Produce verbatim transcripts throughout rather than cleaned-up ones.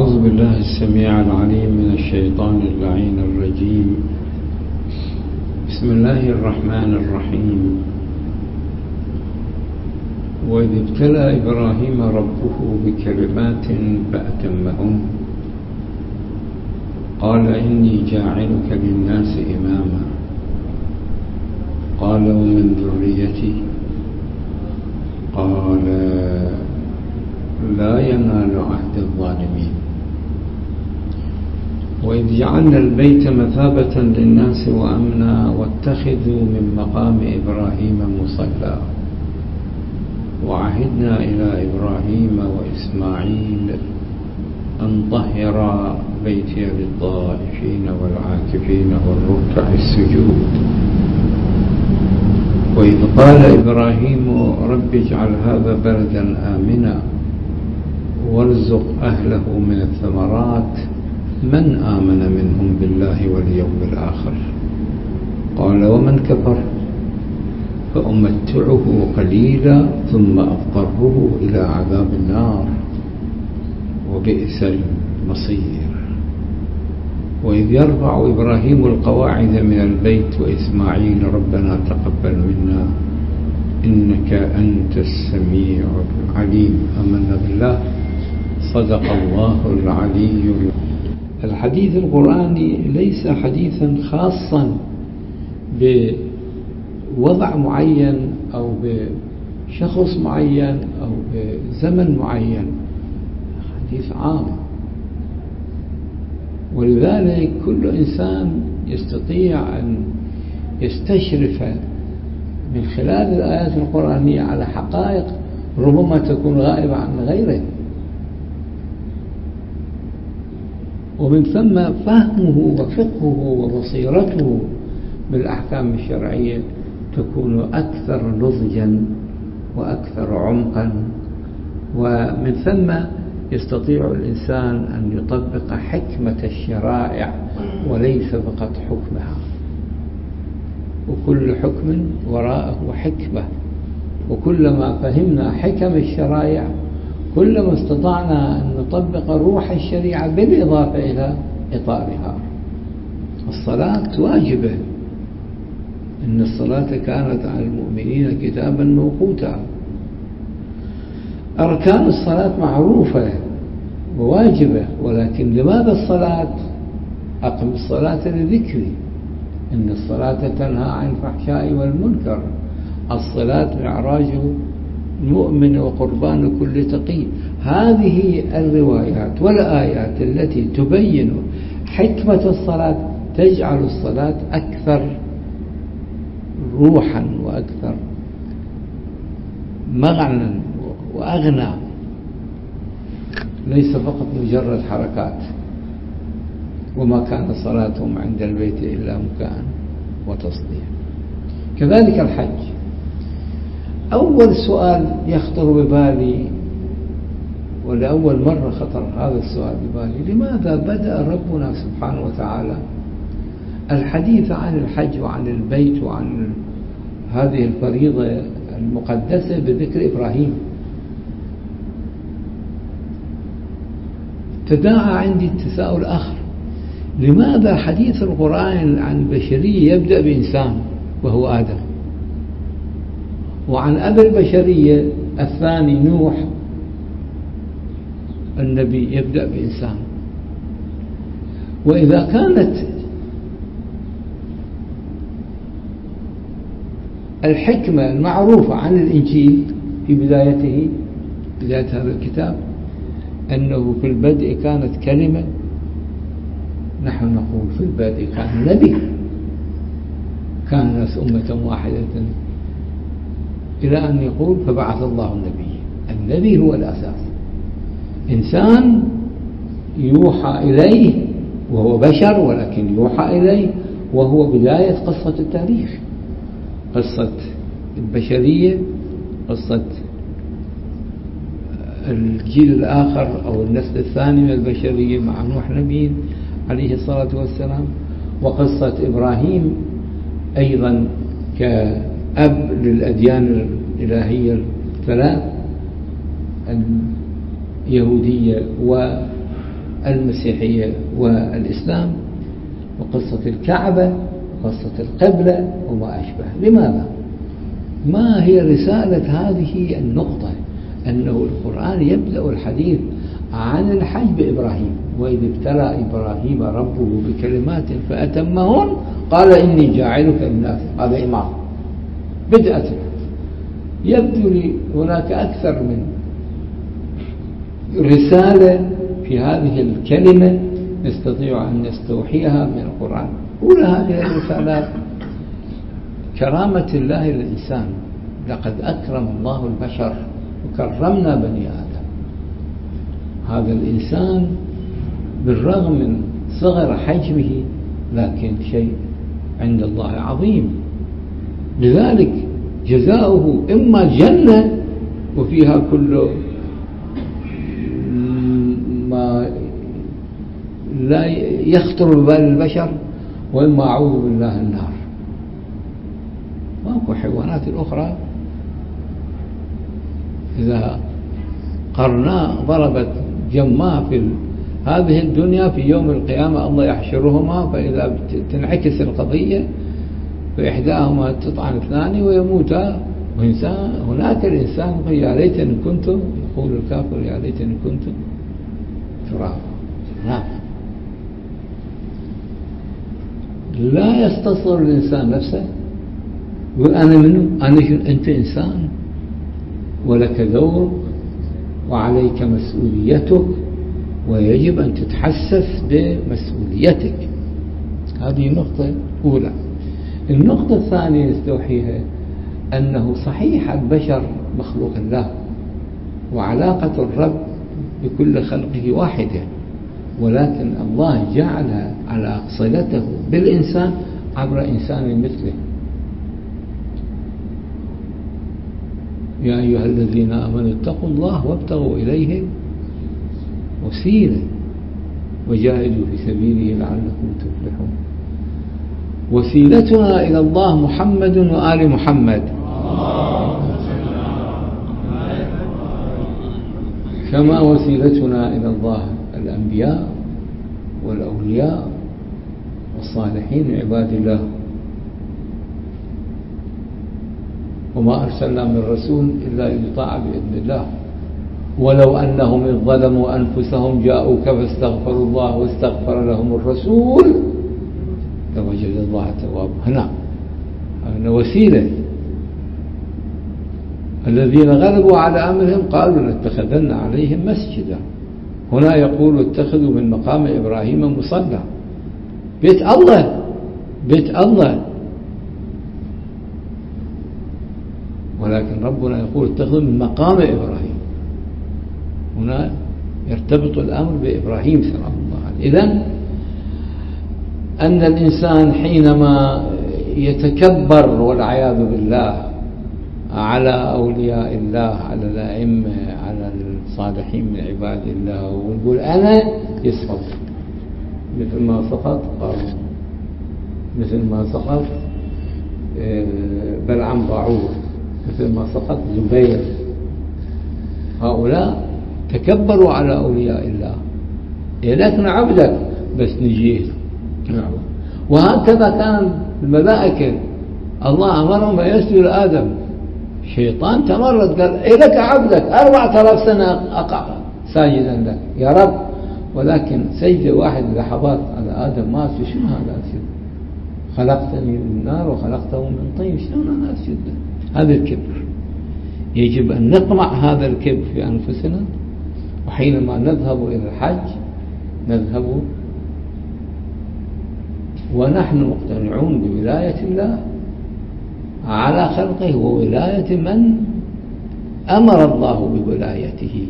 أعوذ بالله السميع العليم من الشيطان اللعين الرجيم. بسم الله الرحمن الرحيم. وإذ ابتلى إبراهيم ربه بكلمات فأتمهن قال إني جاعلك للناس إماما قال ومن ذريتي قال لا ينال عهد الظالمين. وإذ جعلنا البيت مثابة للناس وأمنا واتخذوا من مقام إبراهيم مصلى وعهدنا إلى إبراهيم وإسماعيل أن طهر بيتي للطائفين والعاكفين والركع السجود. وإذ قال إبراهيم رب اجعل هذا بلدا آمنا وارزق أهله من الثمرات من آمن منهم بالله واليوم الآخر قال ومن كفر فأمتعه قليلا ثم أضطره إلى عذاب النار وبئس المصير. وإذ يرفع إبراهيم القواعد من البيت وإسماعيل ربنا تقبل منا إنك أنت السميع العليم. آمنا بالله صدق الله العلي. الحديث القرآني ليس حديثا خاصا بوضع معين أو بشخص معين أو بزمن معين، حديث عام، ولذلك كل إنسان يستطيع أن يستشرف من خلال الآيات القرآنية على حقائق ربما تكون غائبة عن غيره، ومن ثم فهمه وفقهه وبصيرته بالأحكام الشرعية تكون أكثر نضجا وأكثر عمقا، ومن ثم يستطيع الإنسان أن يطبق حكمة الشرائع وليس فقط حكمها، وكل حكم وراءه حكمة، وكلما فهمنا حكم الشرائع كلما استطعنا أن نطبق روح الشريعة بالإضافة إلى إطارها. الصلاة واجبة، إن الصلاة كانت على المؤمنين كتابا موقوتا. أركان الصلاة معروفة وواجبة، ولكن لماذا الصلاة؟ أقم الصلاة لذكري، إن الصلاة تنهى عن الفحشاء والمنكر، الصلاة معراج المؤمن وقربان كل تقي. هذه الروايات والآيات التي تبين حكمة الصلاة تجعل الصلاة أكثر روحا وأكثر معنى وأغنى، ليس فقط مجرد حركات. وما كان صلاتهم عند البيت إلا مكاء وتصديع. كذلك الحج. أول سؤال يخطر ببالي، ولأول مرة خطر هذا السؤال ببالي، لماذا بدأ ربنا سبحانه وتعالى الحديث عن الحج وعن البيت وعن هذه الفريضة المقدسة بذكر إبراهيم؟ تداعى عندي التساؤل آخر، لماذا حديث القرآن عن البشرية يبدأ بإنسان وهو آدم، وعن أبي البشرية الثاني نوح النبي يبدأ بإنسان؟ وإذا كانت الحكمة المعروفة عن الإنجيل في بدايته، بداية هذا الكتاب، أنه في البدء كانت كلمة، نحن نقول في البدء كان نبي، كان الناس أمة واحدة، إلى أن يقول فبعث الله النبي. النبي هو الأساس، إنسان يوحى إليه وهو بشر، ولكن يوحى إليه وهو بداية قصة التاريخ، قصة البشرية، قصة الجيل الآخر أو النسل الثاني من البشرية مع نوح نبي عليه الصلاة والسلام، وقصة إبراهيم أيضا كأب للأديان الإلهية الثلاث، اليهودية المسيحية والإسلام، وقصة الكعبة وقصة القبلة وما أشبه. لماذا؟ ما هي رسالة هذه النقطة؟ أنه القرآن يبدأ الحديث عن الحج بإبراهيم، وإذ ابتلى إبراهيم ربه بكلمات فأتمهن قال إني جاعلك للناس. هذا إمام بدأت. يبدو لي هناك أكثر من رسالة في هذه الكلمة نستطيع أن نستوحيها من القرآن. أولى هذه الرسالات كرامة الله للإنسان. لقد أكرم الله البشر وكرمنا بني آدم. هذا الإنسان بالرغم من صغر حجمه لكن شيء عند الله عظيم، لذلك جزاؤه إما الجنة وفيها كل ما لا يخطر ببال البشر، وإما أعوذ بالله النار. ماكو حيوانات الأخرى إذا قرنا ضربت جماع في هذه الدنيا في يوم القيامة الله يحشرهما، فإذا تنعكس القضية فإحداهما تطعن الثاني ويموتا، وإنسان هناك الإنسان يا ليتني كنت، يقول الكافر يا ليتني كنت ترابا. نعم. لا يستصغر الإنسان نفسه يقول أنا منه، أنا شو، أنت إنسان ولك دور وعليك مسؤوليتك ويجب أن تتحسس بمسؤوليتك. هذه نقطة أولى. النقطة الثانية نستوحيها أنه صحيح البشر مخلوق الله وعلاقة الرب بكل خلقه واحدة، ولكن الله جعل على صلته بالإنسان عبر إنسان مثله. يا أيها الذين آمنوا اتقوا الله وابتغوا إليه وسيلة وجاهدوا في سبيله لعلكم تفلحون. وسيلتنا إلى الله محمد وآل محمد، كما وسيلتنا إلى الله الأنبياء والأولياء والصالحين عباد الله. وما أرسلنا من رسول إلا ليطاع بإذن الله، ولو أنهم إذ ظلموا أنفسهم جاءوك فاستغفروا الله واستغفر لهم الرسول لوجد الله توابا. هنا هنا وسيلة. الذين غلبوا على أمرهم قالوا لاتخذن عليهم مسجدا. هنا يقول اتخذوا من مقام إبراهيم مصلى، بيت الله، بيت الله. ولكن ربنا يقول اتخذوا من مقام إبراهيم. هنا يرتبط الأمر بإبراهيم سلام الله عليه. إذن أن الإنسان حينما يتكبر والعياذ بالله على أولياء الله، على الأئمة، على الصالحين من عباد الله، ونقول أنا، يسقط مثل ما سقط قارون، مثل ما سقط بلعام باعور، مثل ما سقط زبير. هؤلاء تكبروا على أولياء الله. لكن عبدك بس نجيه. وهكذا كان الملائكة، الله أمرهم أن يسجدوا لآدم، الشيطان تمرد قال إليك عبدك أربعة آلاف سنة أقع ساجدا لك يا رب، ولكن سجد واحد لحظات على آدم ما أسجد. شنو هذا أسجد؟ خلقتني من نار وخلقته من طين، شلون أنا أسجد؟ هذا الكبر. يجب أن نقمع هذا الكبر في أنفسنا، وحينما نذهب إلى الحج نذهب ونحن مقتنعون بولاية الله على خلقه وولاية من أمر الله بولايته.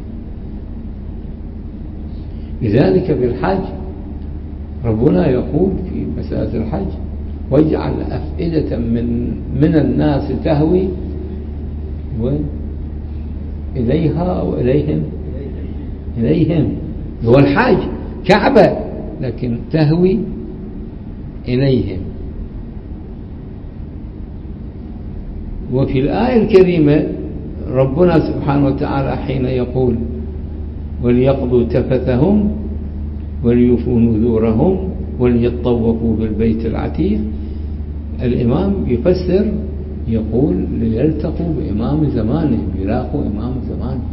لذلك في الحج ربنا يقول في مسألة الحج واجعل أفئدة من من الناس تهوي إليها وإليهم إليهم. هو الحج كعبة لكن تهوي إليهم. وفي الآية الكريمة ربنا سبحانه وتعالى حين يقول وليقضوا تفثهم وليوفوا نذورهم وليطوفوا بالبيت العتيق. الإمام يفسر يقول ليلتقوا بإمام زمانهم، يلاقوا إمام زمانهم.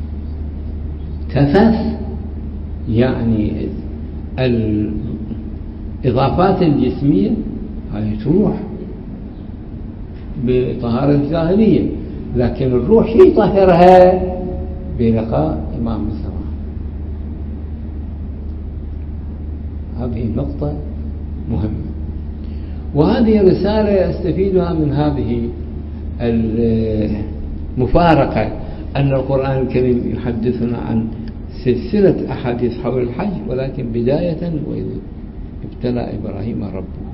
تفث يعني الإضافات الجسمية هاي تروح بطهارة الجاهلية، لكن الروح شيء يطهرها بلقاء إمام الزمان. هذه نقطة مهمة، وهذه رسالة يستفيدها من هذه المفارقة أن القرآن الكريم يحدثنا عن سلسلة أحاديث حول الحج، ولكن بداية وإذ ابتلى إبراهيم ربه.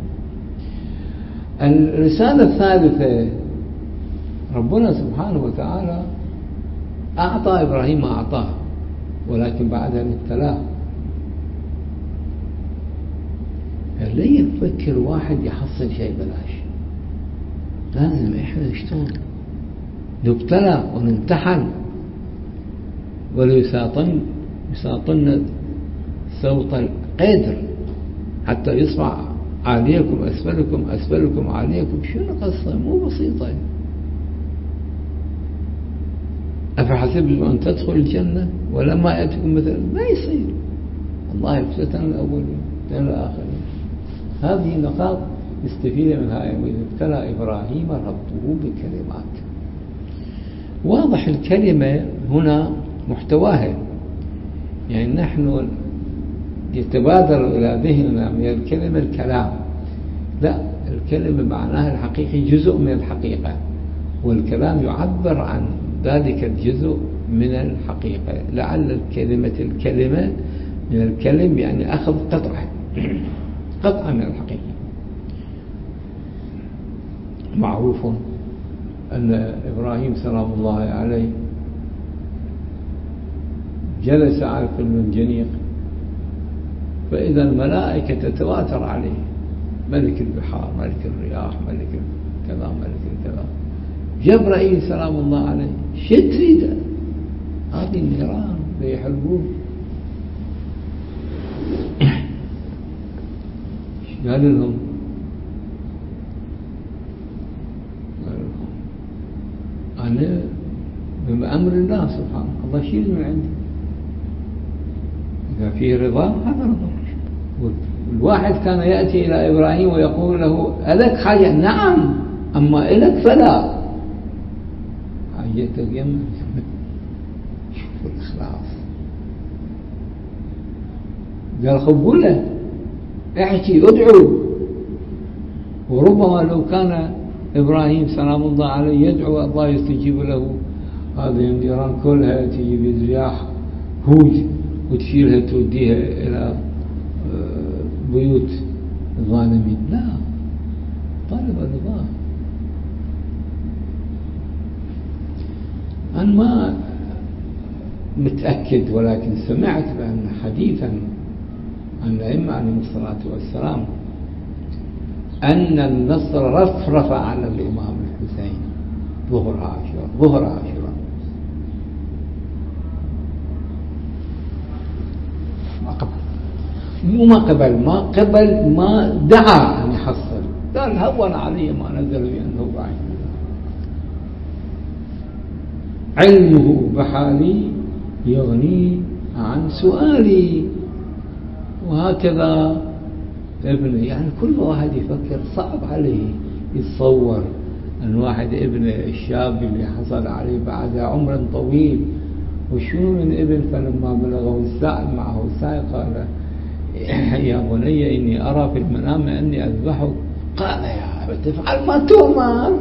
الرسالة الثالثة ربنا سبحانه وتعالى أعطى إبراهيم ما أعطاه، ولكن بعدها ابتلاه. لا يفكر واحد يحصل شيء بلاش، لازم إحنا نشتغل نبتلى ونمتحن وليساطن يساطن صوت القدر حتى يصبح عليكم أسفلكم أسفلكم عليكم. شنو قصة مو بسيطة. أفحسبتم أن تدخل الجنة ولما يأتكم مثل ما يصير. الله يفتتن الأولين الآخرين. هذه نقاط نستفيد منها. وإذ ابتلى إبراهيم ربه بكلمات. واضح الكلمة هنا محتواها، يعني نحن يتبادر إلى ذهننا من الكلمة الكلام، لا، الكلمة معناها الحقيقي جزء من الحقيقة، والكلام يعبر عن ذلك الجزء من الحقيقة. لعل الكلمة الكلمة من الكلم يعني أخذ قطعة قطعة من الحقيقة. معروف أن إبراهيم سلام الله عليه جلس على المنجنيق فإذا الملائكة تتواتر عليه، ملك البحار، ملك الرياح، ملك كذا، ملك كذا. جبرائيل سلام الله عليه شو تريد؟ هذه النيران بيحرقون. قال لهم أنا بأمر الله سبحانه، الله شيل من عندي، إذا فيه رضا هذا رضا. الواحد كان يأتي إلى إبراهيم ويقول له ألك حاجة؟ نعم، أما إلك فلا. حاجتك يمن. شوف الإخلاص. قال خبوا له احكي ادعو. وربما لو كان إبراهيم سلام الله عليه يدعو الله يستجيب له، هذه النيران كلها تجي برياح هوج وتشيلها توديها إلى بيوت الظالمين. لا، طالب الرضا. أنا ما متأكد، ولكن سمعت بأن حديثا عن الأئمة عليهم الصلاة والسلام أن النصر رفرف على الإمام الحسين ظهر عاشوراء ظهر عاشوراء ما قبل مو ما قبل ما قبل ما دعا أن يحصل، قال هون علي ما نزل بأنه بعيد. علمه بحالي يغني عن سؤالي. وهكذا ابنه، يعني كل واحد يفكر صعب عليه يتصور أن واحد ابن الشاب اللي حصل عليه بعد عمر طويل، وشنو من ابن فلما بلغه الساعة معه الساعة قال يا بني إني أرى في المنام أني أذبحك. قال يا أبت افعل ما تؤمر.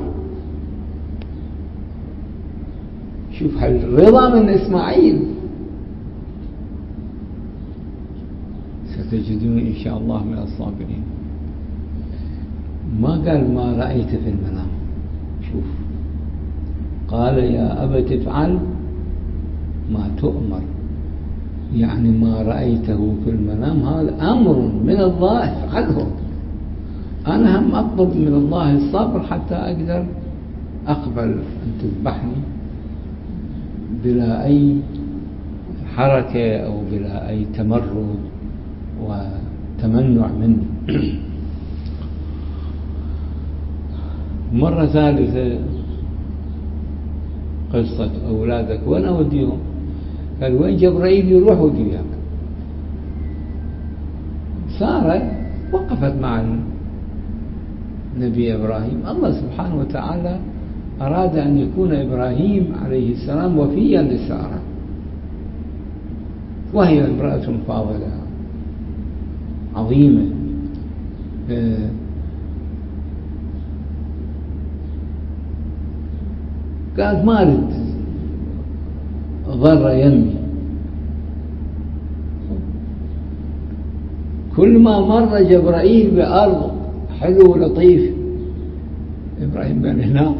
شوف هالرضا من إسماعيل. ستجدون إن شاء الله من الصابرين. ما قال ما رأيت في المنام، شوف قال يا أبت افعل ما تؤمر، يعني ما رأيته في المنام هذا أمر من الله افعله. أنا هم أطلب من الله الصبر حتى أقدر أقبل أن تذبحني بلا أي حركة أو بلا أي تمرد وتمنع منه. مرة ثالثة قصة أولادك وين أوديهم؟ قال وين جبرائيل يروح ودي وياك. سارة وقفت مع النبي إبراهيم. الله سبحانه وتعالى أراد أن يكون إبراهيم عليه السلام وفيا لسارة، وهي امرأة فاضلة عظيمة، قالت ما أريد ضر يمي. كل ما مر جبرائيل بأرض حلو لطيف، إبراهيم بن هنا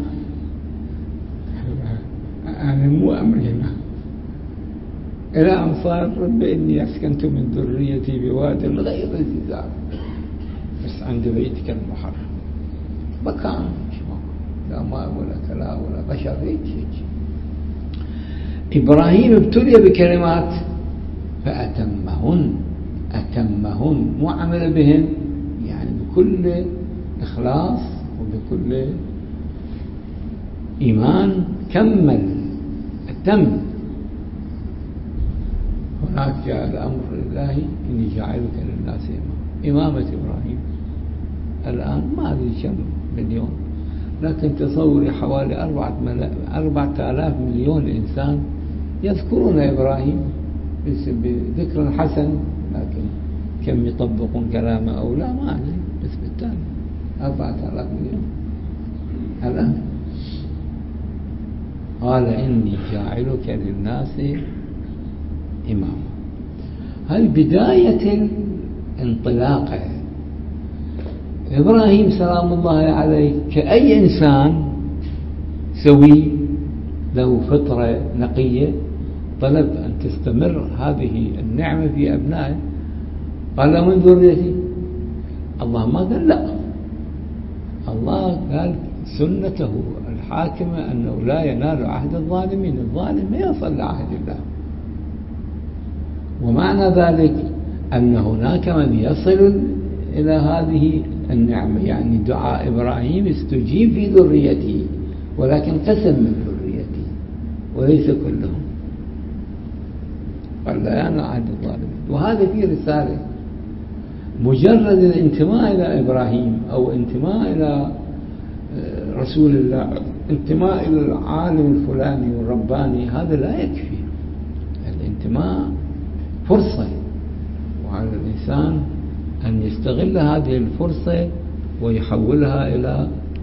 أنا مو أمري هنا، إلى أن صار رب إني أسكنت من ذريتي بواد غير ذي زرع بس عند بيتك المحرم، مكان لا ماء ولا كلام ولا بشر هيك هيك. إبراهيم ابتلي بكلمات فأتمهن، أتمهن مو عمل بهن، يعني بكل إخلاص وبكل إيمان كمل أتم. هناك جاء الأمر لله إني جاعلك للناس إمام. إمامة إبراهيم الآن ما أدري كم مليون، لكن تصوري حوالي أربعة, ملا... أربعة آلاف مليون إنسان يذكرون إبراهيم بذكر حسن، لكن كم يطبقون كلامه أو لا ما أدري، بس بالتالي أربعة آلاف مليون الآن. قال إني جاعلك للناس إماما. هل بداية الانطلاقة إبراهيم سلام الله عليه كأي إنسان سوي له فطرة نقية طلب أن تستمر هذه النعمة في أبنائه. قال من ذريتي؟ الله ما قال لا، الله قال سنته الحاكمة أنه لا ينال عهد الظالمين، الظالم ما يصل لعهد الله. ومعنى ذلك أن هناك من يصل إلى هذه النعمة، يعني دعاء إبراهيم استجيب في ذريته، ولكن قسم من ذريته وليس كلهم. قال لا ينال عهد الظالمين. وهذا في رسالة، مجرد الانتماء إلى إبراهيم أو انتماء إلى رسول الله، انتماء إلى العالم الفلاني والرباني، هذا لا يكفي. الانتماء فرصة، وعلى الإنسان أن يستغل هذه الفرصة ويحولها إلى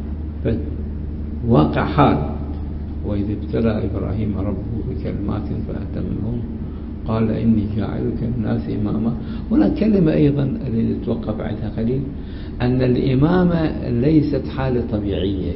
واقع حال. وإذ ابتلى إبراهيم ربه بكلمات فأتمهن قال إني جاعلك للناس إماما. هنا كلمة أيضا التي نتوقف عندها قليل، أن الإمامة ليست حالة طبيعية،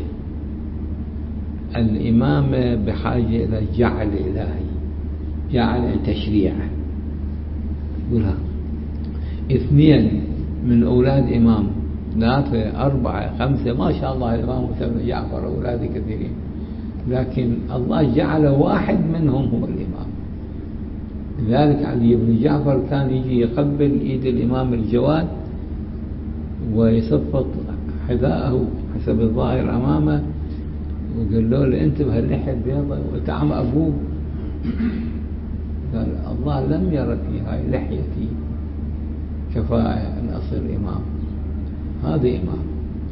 الإمامة بحاجة إلى جعل إلهي، جعل تشريع. يقولها اثنين من أولاد إمام، ثلاثة أربعة خمسة ما شاء الله الإمام موسى جعفر أولاد كثيرين، لكن الله جعل واحد منهم هو الإمام. لذلك علي بن جعفر كان يجي يقبل إيد الإمام الجواد ويصفط حذاءه حسب الظاهر أمامه، وقال له أنت بهاللحية البيضاء وتعم أبوه. قال الله لم ير في هاي لحيتي كفاءة أن أصير إمام، هذا إمام.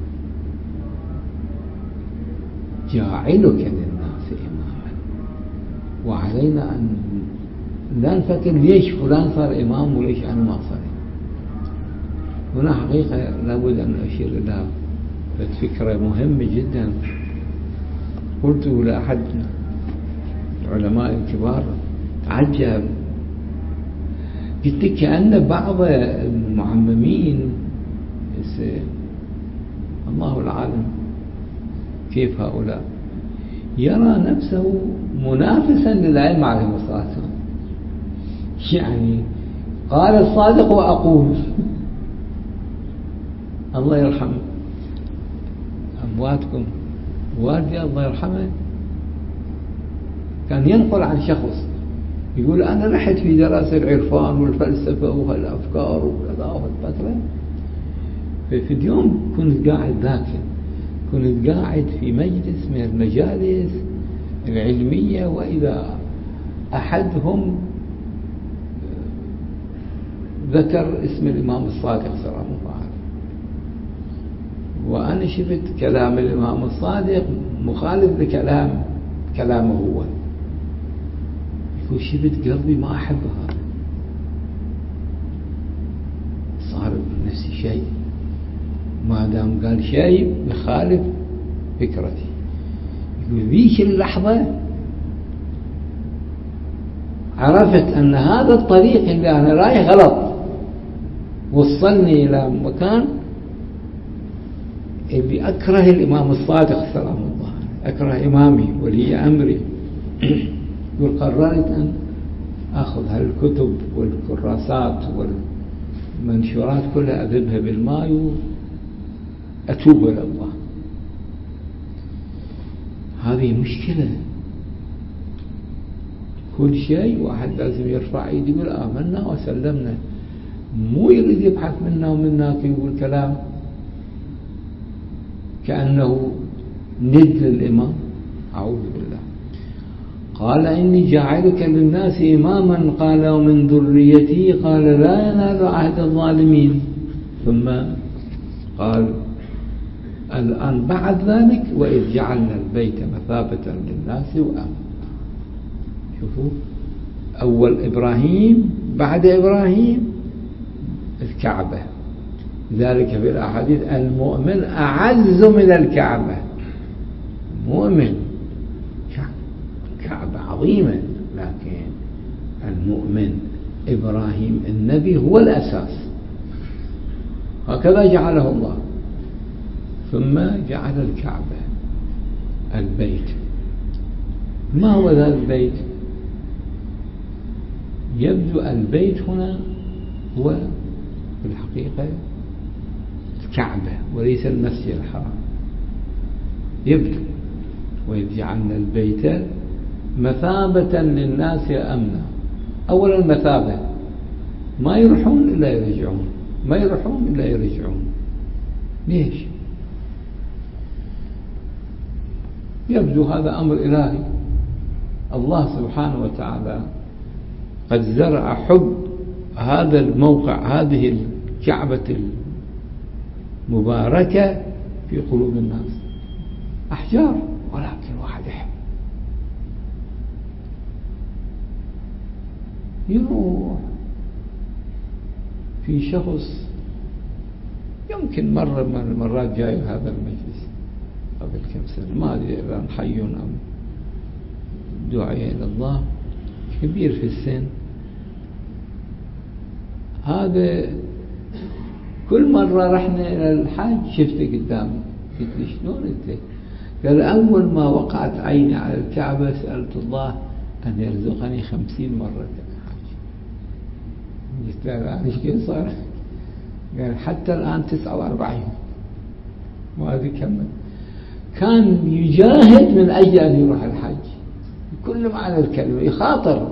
جاعلك للناس إماما. وعلينا أن لا نفكر ليش فلان صار إمام وليش أنا ما صار. هنا حقيقة لابد أن أشير إلى فكرة مهمة جدا قلت لأحد العلماء الكبار تعجب، قلت كأن بعض المعممين الله العالم كيف هؤلاء يرى نفسه منافسا للعلم عليه الصلاة والسلام، يعني قال الصادق وأقول. الله يرحم أمواتكم، والدي الله يرحمه كان ينقل عن شخص يقول أنا رحت في دراسة العرفان والفلسفة وهالأفكار وكذا وهالفترة، ففي اليوم كنت قاعد ذاكر، كنت قاعد في مجلس من المجالس العلمية، وإذا أحدهم ذكر اسم الإمام الصادق سلام الله عليه، وأنا شفت كلام الإمام الصادق مخالف لكلام كلامه هو، يقول شفت قلبي ما أحب هذا، صار بنفسي شيء ما دام قال شيء يخالف فكرتي. يقول ذيك اللحظة عرفت أن هذا الطريق اللي أنا رايح غلط، وصلني إلى مكان اللي أكره الإمام الصادق سلام الله، أكره إمامي ولي أمري. يقول قررت أن أخذ هالكتب والكراسات والمنشورات كلها أذبها بالماء وأتوب إلى الله. هذه مشكلة، كل شيء واحد لازم يرفع ايده يقول آمنا وسلمنا، مو يريد يبحث منا ومنك يقول كلام كأنه ند للإمام. أعوذ بالله. قال إني جاعلك للناس إماما، قال ومن ذريتي، قال لا ينال عهد الظالمين. ثم قال الآن بعد ذلك وإذ جعلنا البيت مثابة للناس وأمنا. شوفوا، أول إبراهيم، بعد إبراهيم الكعبة. ذلك في الأحاديث المؤمن أعز من الكعبة. مؤمن كعبة عظيمة، لكن المؤمن إبراهيم النبي هو الأساس، هكذا جعله الله. ثم جعل الكعبة البيت. ما هو ذا البيت؟ يبدو البيت هنا هو في الحقيقة الكعبة وليس المسجد الحرام، يبدو. وإذ جعلنا البيت مثابة للناس أمنا. أولا مثابة، ما يروحون إلا يرجعون، ما يروحون إلا يرجعون. ليش؟ يبدو هذا أمر إلهي. الله سبحانه وتعالى قد زرع حب هذا الموقع، هذه الكعبة المباركة في قلوب الناس. أحجار، ولكن واحد يحب يروح. في شخص يمكن مرة من المرات جاي هذا المجلس قبل كم سنة، ما أدري الآن حي أم دعي إلى الله، كبير في السن. هذا كل مرة رحنا إلى الحج شفته قدامي، قلت له شلون أنت؟ قال أول ما وقعت عيني على الكعبة سألت الله أن يرزقني خمسين مرة الحج. قلت له الآن إيش كيف صار؟ قال حتى الآن تسعة وأربعين. وهذا كمل، كان يجاهد من أجل أن يروح الحج بكل معنى الكلمة، يخاطر،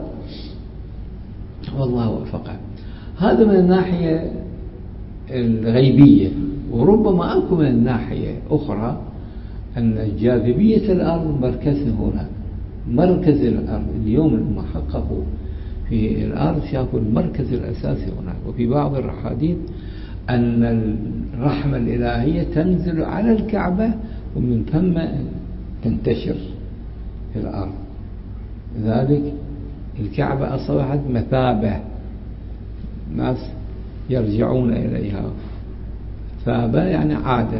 والله وفقه. هذا من الناحية الغيبية. وربما أكو من الناحية أخرى أن جاذبية الأرض مركزها هنا، مركز الأرض. اليوم لما حققوا في الأرض شافوا المركز الأساسي هناك. وفي بعض الأحاديث أن الرحمة الإلهية تنزل على الكعبة ومن ثم تنتشر في الأرض. لذلك الكعبة أصبحت مثابة، الناس يرجعون إليها. مثابة يعني عادة،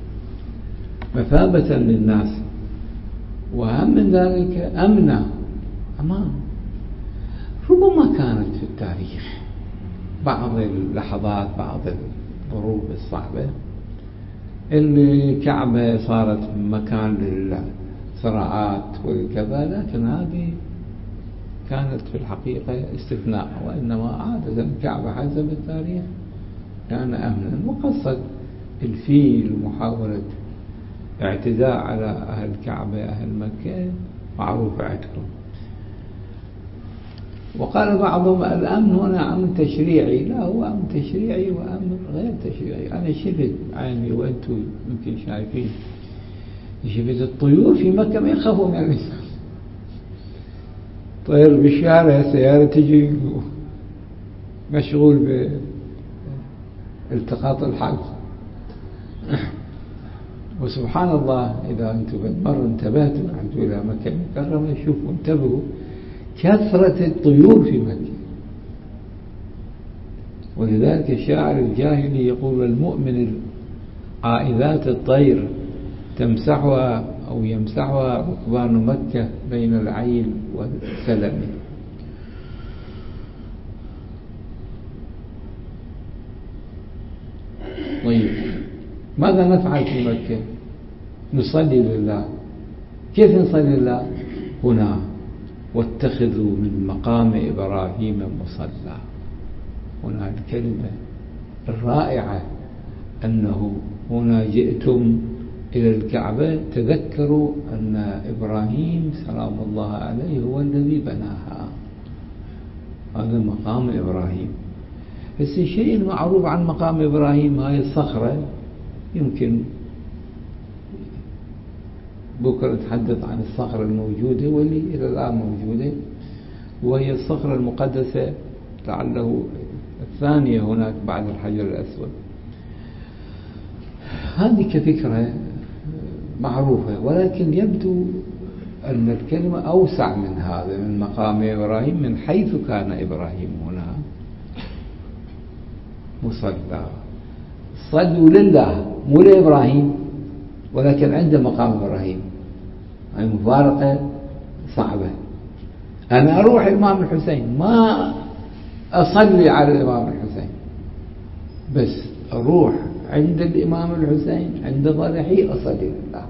مثابة للناس. وأهم من ذلك أمنة، أمان. ربما كانت في التاريخ بعض اللحظات، بعض الظروف الصعبة، الكعبة صارت مكان للصراعات والكذا، لكن هذه كانت في الحقيقة استثناء. وإنما عادة الكعبة حسب التاريخ كان أمنا. وقصد الفيل ومحاولة اعتداء على أهل الكعبة، أهل مكة، معروف عندكم. وقال بعضهم الأمن هنا أمن تشريعي. لا، هو أمن تشريعي وأمن غير تشريعي. أنا شفت عيني وأنتم يمكن شايفين، شفت الطيور في مكة ما يخافوا من الإنسان. طير بالشارع، سيارة تجي، مشغول بالتقاط الحظ. وسبحان الله، إذا أنتم بالمرة انتبهتوا رحتوا إلى مكة المكرمة، شوفوا انتبهوا كثرة الطيور في مكة. ولذلك الشاعر الجاهلي يقول: المؤمن عائذات الطير تمسحها أو يمسحها ركبان مكة بين العيل والسلم. طيب، ماذا نفعل في مكة؟ نصلي لله. كيف نصلي لله؟ هنا: واتخذوا من مقام إبراهيم مصلى. هنا الكلمة الرائعة أنه هنا جئتم إلى الكعبة، تذكروا أن إبراهيم سلام الله عليه هو الذي بناها. هذا مقام إبراهيم. بس الشيء المعروف عن مقام إبراهيم، هاي الصخرة، يمكن بكرة نتحدث عن الصخرة الموجودة واللي إلى الآن موجودة، وهي الصخرة المقدسة لعله الثانية هناك بعد الحجر الأسود. هذه كفكرة معروفة، ولكن يبدو أن الكلمة أوسع من هذا، من مقام إبراهيم، من حيث كان إبراهيم هنا مصلى. صلوا لله مو لإبراهيم، ولكن عند مقام إبراهيم. هاي مفارقة صعبة. أنا أروح الإمام الحسين، ما أصلي على الإمام الحسين، بس أروح عند الإمام الحسين عند ضريحي أصلي لله.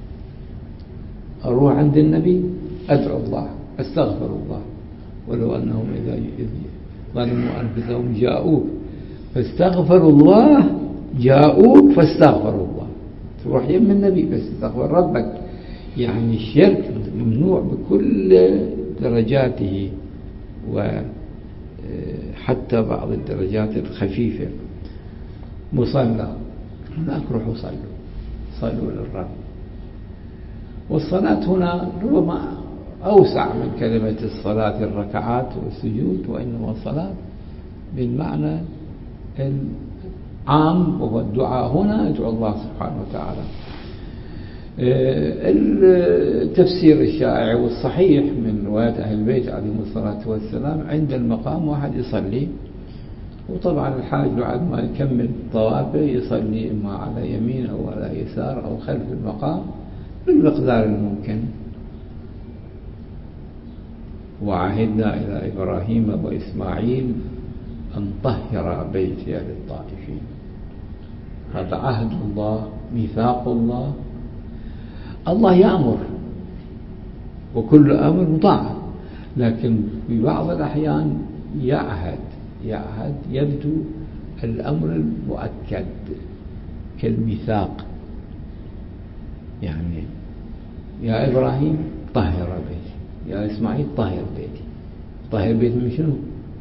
أروح عند النبي أدعو الله، أستغفر الله. ولو أنهم إذا ظلموا أنفسهم جاءوك فاستغفروا الله، جاءوك فاستغفروا الله. تروح يم النبي بس استغفر ربك. يعني الشرك ممنوع بكل درجاته، وحتى بعض الدرجات الخفيفة. مصلى، هناك روحوا صلوا، صلوا للرب. والصلاة هنا ربما أوسع من كلمة الصلاة الركعات والسجود، وإنما الصلاة بالمعنى العام، وهو الدعاء. هنا ادعو الله سبحانه وتعالى. التفسير الشائع والصحيح من رواية أهل البيت عليهم الصلاة والسلام، عند المقام واحد يصلي، وطبعا الحاج بعد ما يكمل طوافه يصلي إما على يمين أو على يسار أو خلف المقام بالمقدار الممكن. وعهدنا إلى إبراهيم وإسماعيل أن طهر بيتي للطائفين. هذا عهد الله، ميثاق الله. الله يأمر، وكل أمر مطاع، لكن في بعض الأحيان يعهد يعهد يبدو الأمر المؤكد كالميثاق. يعني يا إبراهيم طهر بيتي، يا إسماعيل طهر بيتي. طهر بيتي من شنو؟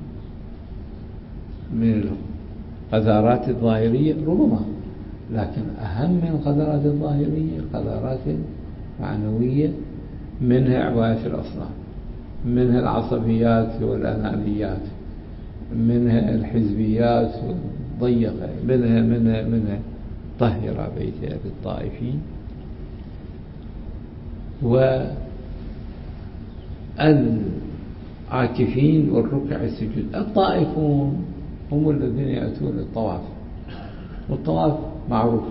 من القذارات الظاهرية ربما، لكن أهم من القذارات الظاهرية القذارات المعنوية، منها عبادة الأصنام، منها العصبيات والأنانيات، منها الحزبيات والضيقة، منها منها منها طهر بيتي للطائفين. والعاكفين والركع السجود. الطائفون هم الذين يأتون للطواف، والطواف معروف.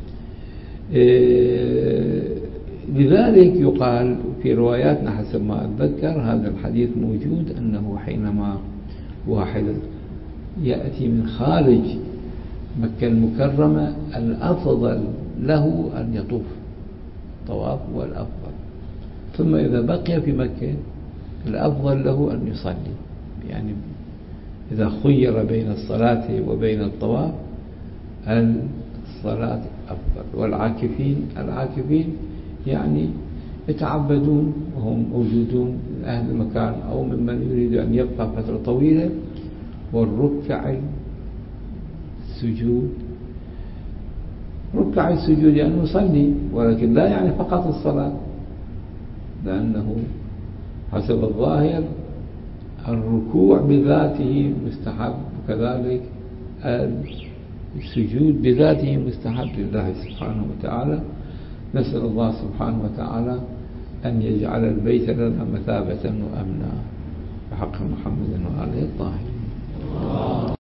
لذلك يقال في رواياتنا حسب ما أتذكر، هذا الحديث موجود، أنه حينما واحد يأتي من خارج مكة المكرمة الأفضل له أن يطوف، طواف هو الأفضل. ثم إذا بقي في مكة الأفضل له أن يصلي. يعني إذا خير بين الصلاة وبين الطواف الصلاة أفضل. والعاكفين العاكفين يعني يتعبدون وهم موجودون أهل المكان أو ممن يريد أن يبقى فترة طويلة، والركع السجود. ركع السجود يعني يصلي، ولكن لا يعني فقط الصلاة، لأنه حسب الظاهر الركوع بذاته مستحب، وكذلك السجود بذاته مستحب لله سبحانه وتعالى. نسأل الله سبحانه وتعالى أن يجعل البيت لنا مثابة وأمنا بحق محمد وآله الطاهرين.